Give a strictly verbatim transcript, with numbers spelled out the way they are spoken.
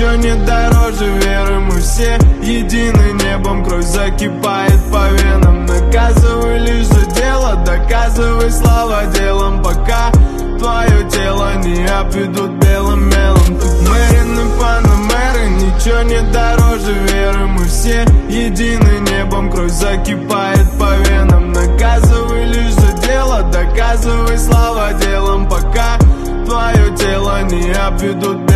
ничего не дороже веры. Мы все едины небом, кровь закипает по венам. Наказывай лишь за дело, доказывай слава делом, пока твое тело не обведут белым мелом. Тут Мэрин и Панамеры, ничего не дороже веры. Мы все едины небом, кровь закипает по венам. Наказывай лишь за дело, доказывай слава делом, пока твое тело не обведут белым мелом.